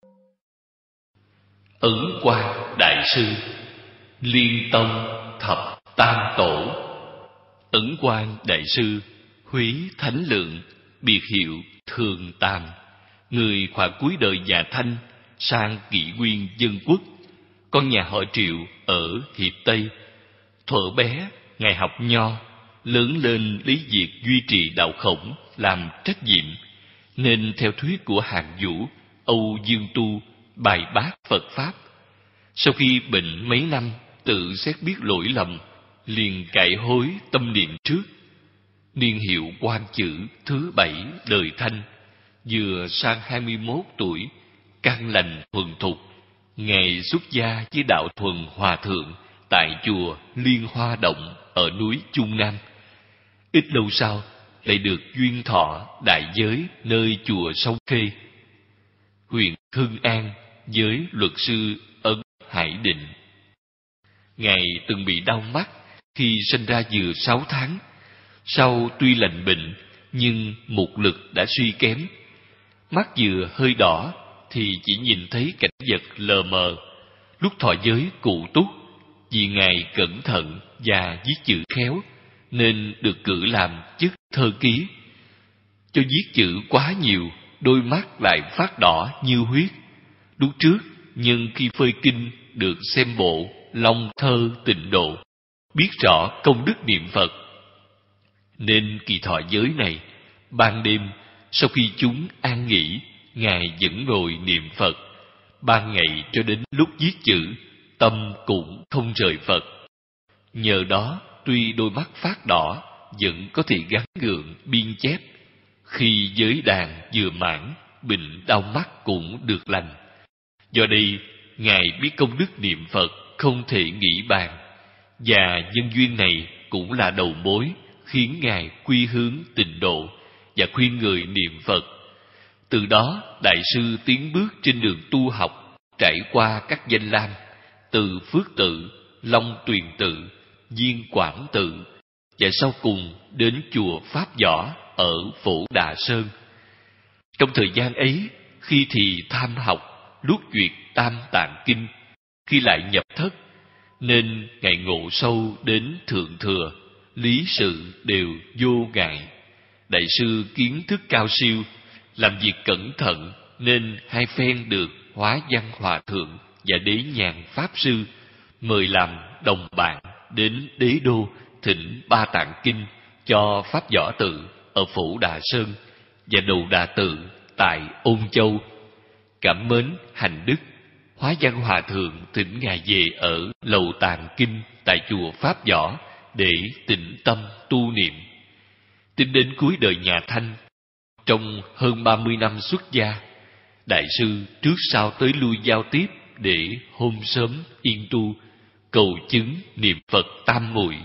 Ấn Quang Đại Sư, Liên Tông Thập Tam Tổ. Ấn Quang Đại Sư, Huế Thánh Lượng, biệt hiệu Thường Tam, người khoảng cuối đời nhà Thanh, sang Kỷ Nguyên Dân Quốc, con nhà họ Triệu ở Hiệp Tây. Thuở bé, ngài học nho, lớn lên lấy việc duy trì đạo Khổng làm trách nhiệm, nên theo thuyết của Hàn Vũ, Âu Dương Tu bài bác Phật Pháp. Sau khi bệnh mấy năm, tự xét biết lỗi lầm, liền cải hối tâm niệm trước. Niên hiệu Quan Chữ thứ 7 đời Thanh, vừa sang 21 tuổi, căn lành thuần thục, ngài xuất gia với đạo Thuần Hòa Thượng tại chùa Liên Hoa Động ở núi Trung Nam. Ít lâu sau, lại được duyên thọ đại giới nơi chùa Sông Khê, huyện Hưng An, với luật sư Ấn Hải Định. Ngài từng bị đau mắt khi sinh ra vừa 6 tháng. Sau tuy lành bệnh, nhưng mục lực đã suy kém. Mắt vừa hơi đỏ thì chỉ nhìn thấy cảnh vật lờ mờ. Lúc thọ giới cụ túc, vì ngài cẩn thận và viết chữ khéo, nên được cử làm chức thơ ký. Do viết chữ quá nhiều, đôi mắt lại phát đỏ như huyết. Lúc trước, nhân khi phơi kinh được xem bộ Long Thơ Tịnh Độ, biết rõ công đức niệm Phật, nên kỳ thọ giới này, ban đêm sau khi chúng an nghỉ, ngài vẫn ngồi niệm Phật. Ban ngày cho đến lúc viết chữ, tâm cũng không rời Phật. Nhờ đó, tuy đôi mắt phát đỏ, vẫn có thể gắng gượng biên chép. Khi giới đàn vừa mãn, bệnh đau mắt cũng được lành. Do đây, ngài biết công đức niệm Phật không thể nghĩ bàn, và nhân duyên này cũng là đầu mối khiến ngài quy hướng tịnh độ và khuyên người niệm Phật. Từ đó, đại sư tiến bước trên đường tu học, trải qua các danh lam, từ Phước Tự, Long Tuyền Tự, Viên Quảng Tự, và sau cùng đến chùa Pháp Võ ở Phổ Đà Sơn. Trong thời gian ấy, khi thì tham học, lúc duyệt Tam Tạng Kinh, khi lại nhập thất, nên ngài ngộ sâu đến Thượng Thừa, lý sự đều vô ngại. Đại sư kiến thức cao siêu, làm việc cẩn thận, nên hai phen được Hóa Văn Hòa Thượng và Đế Nhàn Pháp Sư mời làm đồng bạn đến Đế Đô thỉnh Ba Tạng Kinh cho Pháp Võ Tự ở Phổ Đà Sơn và Đầu Đà Tự tại Ôn Châu. Cảm mến hành đức, Hóa Văn Hòa Thượng thỉnh ngài về ở Lầu Tạng Kinh tại chùa Pháp Võ để tĩnh tâm tu niệm. Tính đến cuối đời nhà Thanh, trong hơn 30 năm xuất gia, đại sư trước sau tới lui giao tiếp để hôm sớm yên tu, cầu chứng niệm Phật tam muội.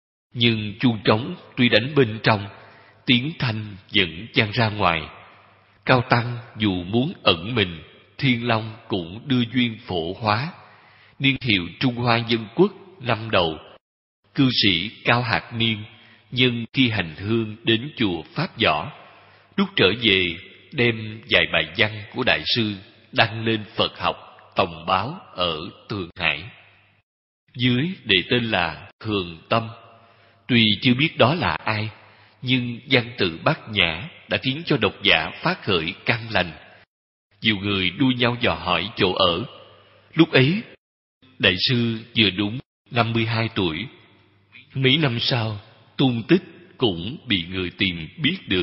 Nhưng chuông trống tuy đánh bên trong, tiếng thanh vẫn vang ra ngoài. Cao tăng dù muốn ẩn mình, Thiên Long cũng đưa duyên phổ hóa. Niên hiệu Trung Hoa Dân Quốc năm đầu, cư sĩ Cao Hạc Niên nhân khi hành hương đến chùa Pháp Võ, lúc trở về đem vài bài văn của đại sư đăng lên Phật học Tòng Báo ở Thượng Hải. Dưới đề tên là Thường Tâm. Tuy chưa biết đó là ai, nhưng văn tự bát nhã đã khiến cho độc giả phát khởi căn lành. Nhiều người đua nhau dò hỏi chỗ ở. Lúc ấy, đại sư vừa đúng 52 tuổi. Mấy năm sau, tung tích cũng bị người tìm biết được.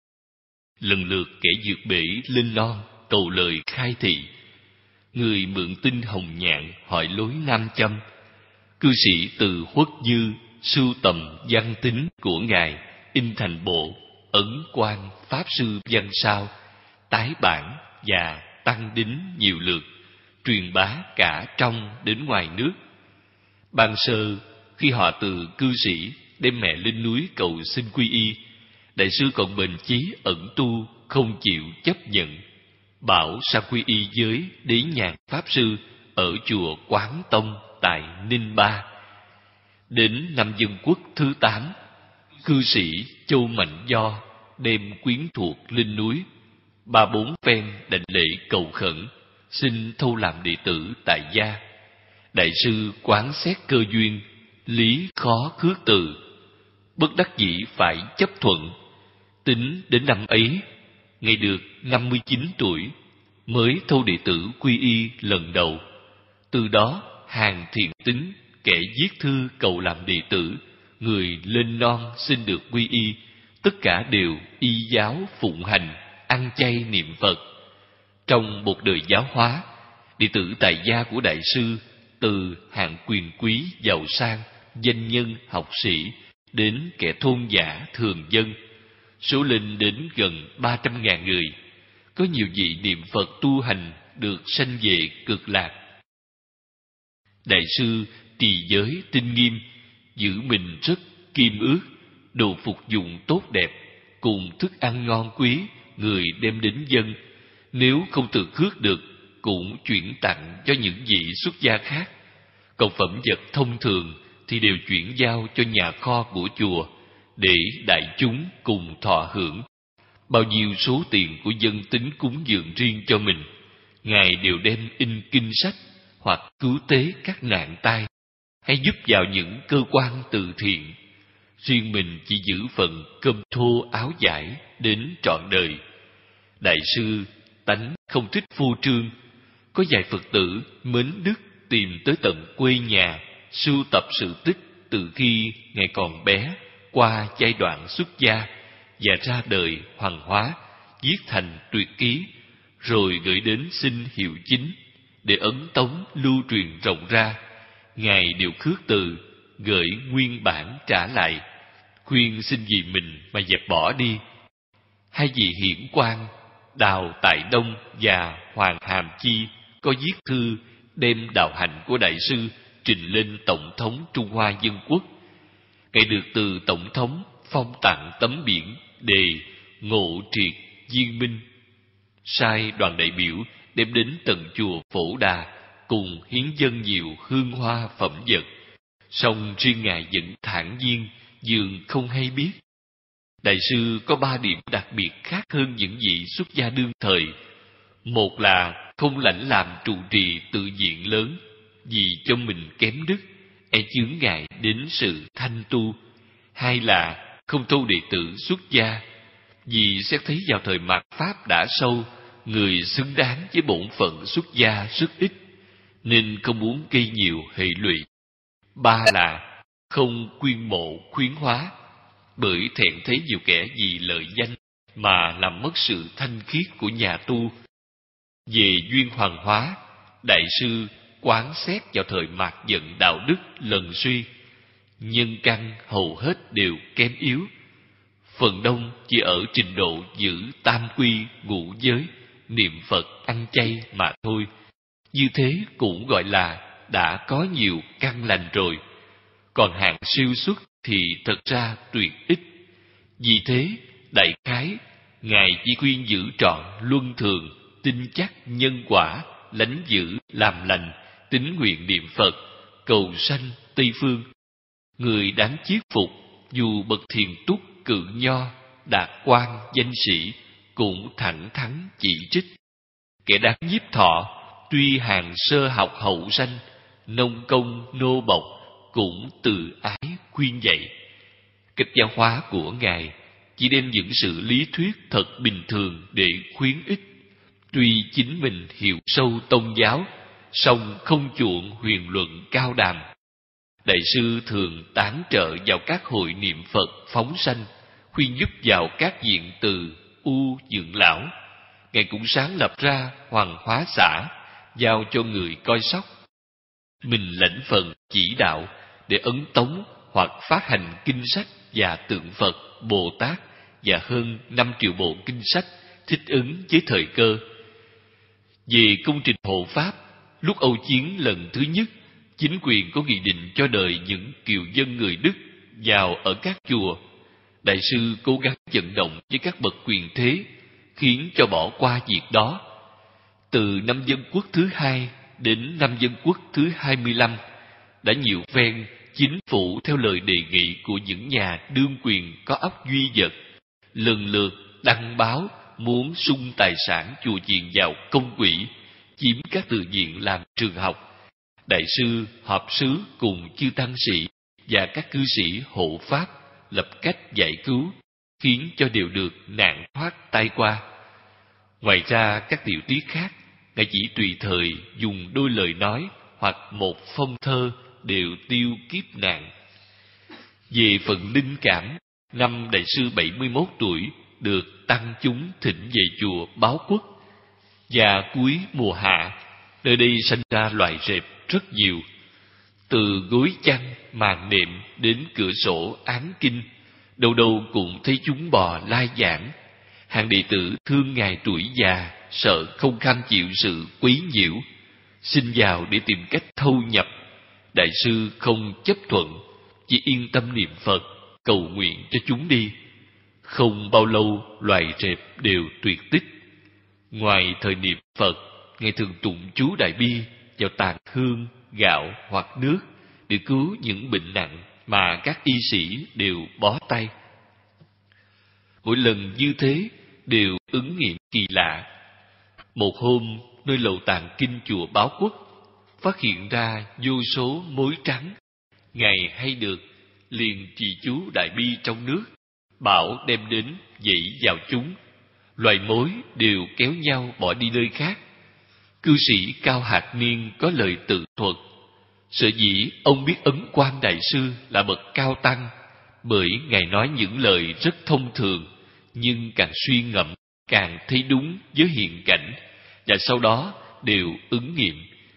Lần lượt kẻ vượt bể lên non cầu lời khai thị. Người mượn tin hồng nhạn hỏi lối nam châm. Cư sĩ từ Huất Dư sưu tầm văn tính của ngài, in thành bộ Ấn Quang Pháp Sư Văn Sao, tái bản và tăng đính nhiều lượt, truyền bá cả trong đến ngoài nước. Ban sơ, khi họ từ cư sĩ đem mẹ lên núi cầu xin quy y, đại sư còn bền chí ẩn tu, không chịu chấp nhận, bảo sang quy y với Đế Nhàn Pháp Sư ở chùa Quán Tông tại Ninh Ba. Đến năm Dân Quốc thứ 8, cư sĩ Châu Mạnh Do đem quyến thuộc lên núi, 3-4 phen đảnh lễ cầu khẩn, xin thâu làm đệ tử tại gia. Đại sư quán xét cơ duyên, lý khó khước từ, bất đắc dĩ phải chấp thuận. Tính đến năm ấy, ngày được 59 tuổi, mới thâu đệ tử quy y lần đầu. Từ đó, hàng thiện tín, kẻ viết thư cầu làm đệ tử, người lên non xin được quy y, tất cả đều y giáo phụng hành, ăn chay niệm Phật. Trong một đời giáo hóa, đệ tử tại gia của đại sư từ hạng quyền quý giàu sang, danh nhân học sĩ đến kẻ thôn dã thường dân, số lên đến gần 300.000 người. Có nhiều vị niệm Phật tu hành được sanh về cực lạc. Đại sư trì giới tinh nghiêm, giữ mình rất kim ước, đồ phục dụng tốt đẹp, cùng thức ăn ngon quý, người đem đến dân. Nếu không tự khước được, cũng chuyển tặng cho những vị xuất gia khác. Còn phẩm vật thông thường thì đều chuyển giao cho nhà kho của chùa, để đại chúng cùng thọ hưởng. Bao nhiêu số tiền của dân tính cúng dường riêng cho mình, Ngài đều đem in kinh sách, hoặc cứu tế các nạn tai, hay giúp vào những cơ quan từ thiện. Riêng mình chỉ giữ phần cơm thô áo vải đến trọn đời. Đại sư tánh không thích phô trương. Có vài Phật tử mến đức tìm tới tận quê nhà, sưu tập sự tích từ khi Ngài còn bé, qua giai đoạn xuất gia và ra đời hoàng hóa, viết thành tuyệt ký, rồi gửi đến xin hiệu chính để ấn tống lưu truyền rộng ra. Ngài đều khước từ, gửi nguyên bản trả lại, khuyên xin vì mình mà dẹp bỏ đi. Hai vị hiển quan Đào Tại Đông và Hoàng Hàm Chi có viết thư đem đạo hạnh của đại sư trình lên Tổng thống Trung Hoa Dân Quốc. Ngài được từ Tổng thống phong tặng tấm biển đề Ngộ Triệt Viên Minh, sai đoàn đại biểu đem đến tận chùa Phổ Đà cùng hiến dâng nhiều hương hoa phẩm vật. Song riêng Ngài vẫn thản nhiên, dường không hay biết. Đại sư có 3 điểm đặc biệt khác hơn những vị xuất gia đương thời. Một là không lãnh làm trụ trì tự viện lớn, vì cho mình kém đức, e chướng ngại đến sự thanh tu. Hai là không thu đệ tử xuất gia, vì xét thấy vào thời mạt Pháp đã sâu, người xứng đáng với bổn phận xuất gia rất ít, nên không muốn gây nhiều hệ lụy. Ba là không quyên mộ khuyến hóa, bởi thẹn thấy nhiều kẻ vì lợi danh mà làm mất sự thanh khiết của nhà tu. Về duyên hoàng hóa, đại sư quán xét vào thời mạt giận đạo đức lần suy, nhân căn hầu hết đều kém yếu, phần đông chỉ ở trình độ giữ tam quy ngũ giới, niệm Phật ăn chay mà thôi. Như thế cũng gọi là đã có nhiều căn lành rồi. Còn hạng siêu xuất thì thật ra tuyệt ít. Vì thế, đại khái, Ngài chỉ khuyên giữ trọn luân thường, tin chắc nhân quả, lánh giữ làm lành, tín nguyện niệm Phật, cầu sanh Tây Phương. Người đáng chiết phục, dù bậc thiền túc cự nho, đạt quan danh sĩ, cũng thẳng thắn chỉ trích. Kẻ đáng nhiếp thọ, tuy hàng sơ học hậu sanh, nông công nô bộc, cũng từ ái khuyên dạy. Cách giáo hóa của Ngài chỉ đem những sự lý thuyết thật bình thường để khuyến ích. Tuy chính mình hiểu sâu tôn giáo, song không chuộng huyền luận cao đàm. Đại sư thường tán trợ vào các hội niệm Phật phóng sanh, khuyên giúp vào các viện từ u dưỡng lão. Ngài cũng sáng lập ra hoàng hóa xã, giao cho người coi sóc. Mình lãnh phần chỉ đạo để ấn tống hoặc phát hành kinh sách và tượng Phật, Bồ Tát và hơn 5 triệu bộ kinh sách thích ứng với thời cơ. Về công trình hộ pháp, lúc Âu Chiến lần thứ nhất, chính quyền có nghị định cho đời những kiều dân người Đức vào ở các chùa. Đại sư cố gắng vận động với các bậc quyền thế, khiến cho bỏ qua việc đó. Từ năm Dân Quốc thứ 2 đến năm Dân Quốc thứ 25, đã nhiều phen chính phủ theo lời đề nghị của những nhà đương quyền có óc duy vật, lần lượt đăng báo muốn sung tài sản chùa chiền vào công quỹ, chiếm các tự viện làm trường học. Đại sư họp xứ cùng chư tăng sĩ và các cư sĩ hộ pháp lập cách giải cứu, khiến cho đều được nạn thoát tai qua. Ngoài ra các tiểu tiết khác, Ngài chỉ tùy thời dùng đôi lời nói hoặc một phong thơ đều tiêu kiếp nạn. Về phần linh cảm, năm Đại sư 71 tuổi được tăng chúng thỉnh về chùa Báo Quốc. Và cuối mùa hạ, nơi đây sanh ra loài rệp rất nhiều. Từ gối chăn, màn nệm đến cửa sổ án kinh, đâu đâu cũng thấy chúng bò lai vãng. Hàng đệ tử thương Ngài tuổi già, sợ không kham chịu sự quấy nhiễu, xin vào để tìm cách thâu nhập. Đại sư không chấp thuận, chỉ yên tâm niệm Phật, cầu nguyện cho chúng đi. Không bao lâu, loài rệp đều tuyệt tích. Ngoài thời niệm Phật, Ngài thường tụng chú Đại Bi vào tàn hương, gạo hoặc nước để cứu những bệnh nặng mà các y sĩ đều bó tay. Mỗi lần như thế đều ứng nghiệm kỳ lạ. Một hôm, nơi lầu tàng kinh chùa Báo Quốc phát hiện ra vô số mối trắng. Ngài hay được liền trì chú Đại Bi trong nước, bảo đem đến dãy vào chúng. Loài mối đều kéo nhau bỏ đi nơi khác. Cư sĩ Cao Hạt Niên có lời tự thuật: sở dĩ ông biết Ấn Quang Đại sư là bậc cao tăng, bởi Ngài nói những lời rất thông thường, nhưng càng suy ngẫm càng thấy đúng với hiện cảnh, và sau đó đều ứng nghiệm.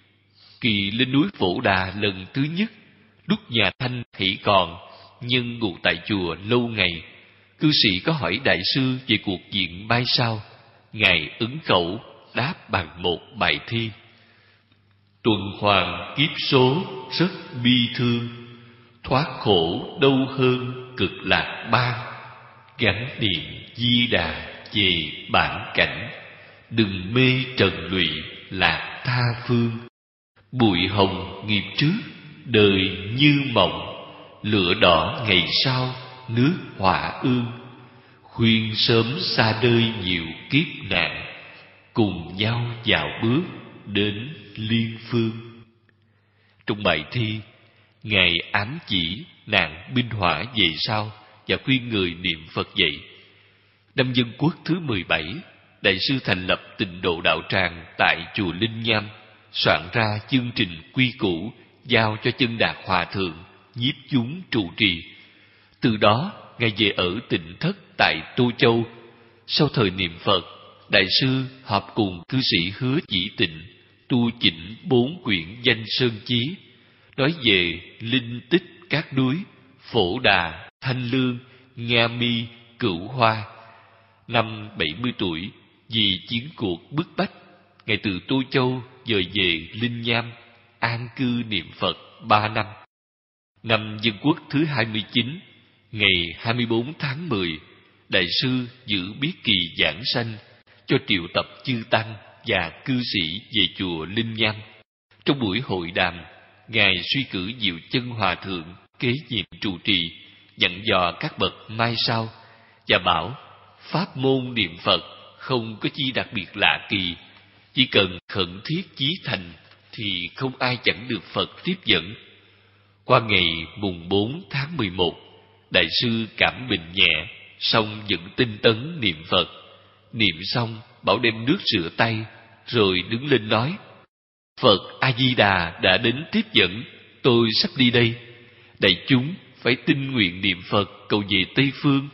Kỳ lên núi Phổ Đà lần thứ nhất, lúc nhà Thanh hỷ còn, nhưng ngụ tại chùa lâu ngày, cư sĩ có hỏi đại sư về cuộc diện mai sau. Ngài ứng khẩu đáp bằng một bài thi: tuần hoàn kiếp số rất bi thương, thoát khổ đâu hơn cực lạc ban. Gắn niệm Di Đà về bản cảnh, đừng mê trần lụy lạc tha phương. Bụi hồng nghiệp trước, đời như mộng, lửa đỏ ngày sau, nước hỏa ương. Khuyên sớm xa đời nhiều kiếp nạn, cùng nhau vào bước đến liên phương. Trong bài thi, Ngài ám chỉ nạn binh hỏa về sau và khuyên người niệm Phật dậy. Năm Dân Quốc thứ 17, Đại sư thành lập Tịnh Độ Đạo Tràng tại chùa Linh Nham, soạn ra chương trình quy củ giao cho Chân Đạt Hòa Thượng nhiếp chúng trụ trì. Từ đó, Ngài về ở Tịnh Thất tại Tô Châu. Sau thời niệm Phật, Đại sư họp cùng cư sĩ Hứa Chỉ Tịnh tu chỉnh 4 quyển danh sơn chí, nói về linh tích các núi Phổ Đà, Thanh Lương, Nga Mi, Cửu Hoa. Năm 70 tuổi, vì chiến cuộc bức bách, Ngài từ Tô Châu dời về Linh Nham, an cư niệm Phật 3 năm. Năm Dân Quốc thứ 29, ngày 24 tháng 10, Đại sư giữ biết kỳ giảng sanh, cho triệu tập chư tăng và cư sĩ về chùa Linh Nham. Trong buổi hội đàm, Ngài suy cử Diệu Chân Hòa Thượng kế nhiệm trụ trì, dặn dò các bậc mai sau, và bảo pháp môn niệm Phật không có chi đặc biệt lạ kỳ, chỉ cần khẩn thiết chí thành thì không ai chẳng được Phật tiếp dẫn. Qua ngày mùng 4 tháng 11, Đại sư cảm bệnh nhẹ, song vẫn tinh tấn niệm Phật. Niệm xong, bảo đem nước rửa tay, rồi đứng lên nói: Phật A-di-đà đã đến tiếp dẫn, tôi sắp đi đây. Đại chúng phải tinh nguyện niệm Phật cầu về Tây Phương.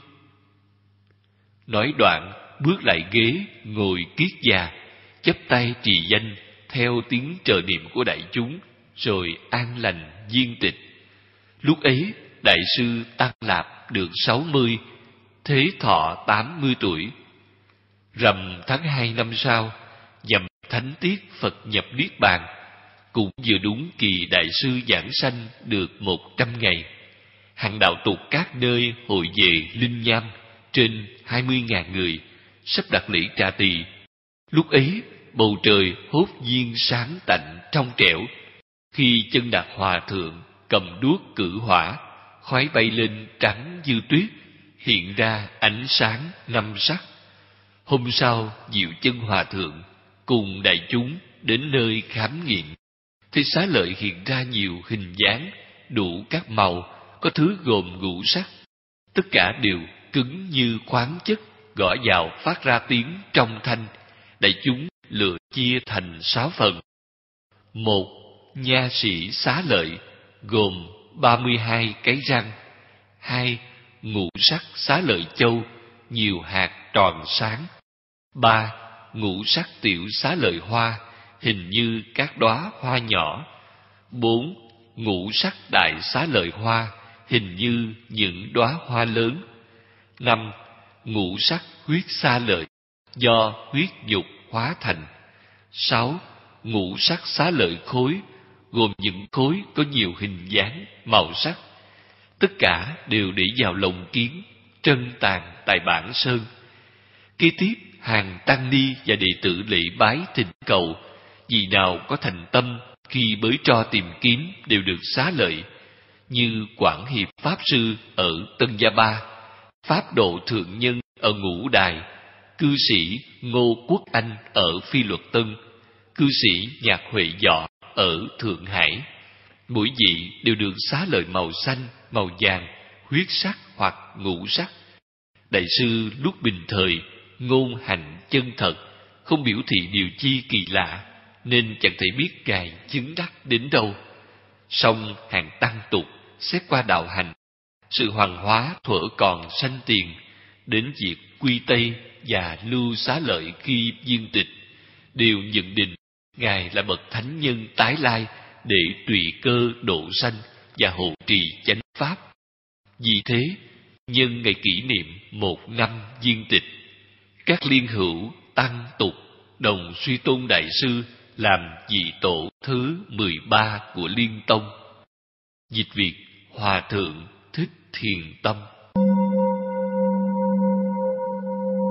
Nói đoạn, bước lại ghế, ngồi kiết già, chắp tay trì danh, theo tiếng trợ niệm của đại chúng, rồi an lành viên tịch. Lúc ấy, Đại sư Tăng Lạp được 60, thế thọ 80 tuổi. Rằm tháng 2 năm sau, nhằm thánh tiết Phật nhập Niết Bàn, cũng vừa đúng kỳ Đại sư giảng sanh được 100 ngày. Hàng đạo tục các nơi hội về Linh Nham, trên 20.000 người, sắp đặt lễ trà tỳ. Lúc ấy, bầu trời hốt nhiên sáng tạnh trong trẻo. Khi Chân Đạt Hòa Thượng cầm đuốc cử hỏa, khói bay lên trắng như tuyết, hiện ra ánh sáng 5 sắc. Hôm sau, Diệu Chân Hòa Thượng cùng đại chúng đến nơi khám nghiệm, thì xá lợi hiện ra nhiều hình dáng, đủ các màu, có thứ gồm ngũ sắc. Tất cả đều cứng như khoáng chất, gõ vào phát ra tiếng trong thanh. Đại chúng lựa chia thành 6 phần. 1. Nha sĩ xá lợi, gồm 32 cái răng. 2. Ngũ sắc xá lợi châu, nhiều hạt tròn sáng. 3. Ngũ sắc tiểu xá lợi hoa, hình như các đóa hoa nhỏ. 4. Ngũ sắc đại xá lợi hoa, hình như những đóa hoa lớn. 5. Ngũ sắc huyết xá lợi, do huyết nhục hóa thành. 6. Ngũ sắc xá lợi khối, gồm những khối có nhiều hình dáng, màu sắc. Tất cả đều để vào lồng kiến, trân tàn tại bản sơn. Kế tiếp, hàng tăng ni và đệ tử lễ bái thỉnh cầu, vì nào có thành tâm khi bới tro tìm kiếm đều được xá lợi, như Quảng Hiệp Pháp Sư ở Tân Gia Ba, Pháp Độ Thượng Nhân ở Ngũ Đài, cư sĩ Ngô Quốc Anh ở Phi Luật Tân, cư sĩ Nhạc Huệ Dọ ở Thượng Hải. Mỗi vị đều được xá lợi màu xanh, màu vàng, huyết sắc hoặc ngũ sắc. Đại sư lúc bình thời ngôn hành chân thật, không biểu thị điều chi kỳ lạ, nên chẳng thể biết Ngài chứng đắc đến đâu. Song hàng tăng tục xét qua đạo hành, sự hoàn hóa thuở còn sanh tiền, đến việc quy tây và lưu xá lợi khi viên tịch, đều nhận định Ngài là bậc thánh nhân tái lai để tùy cơ độ sanh và hộ trì chánh pháp. Vì thế, nhân ngày kỷ niệm 1 năm viên tịch, các liên hữu tăng tục đồng suy tôn đại sư làm vị tổ thứ 13 của Liên Tông. Dịch Việt: Hòa thượng Thích Thiền Tâm.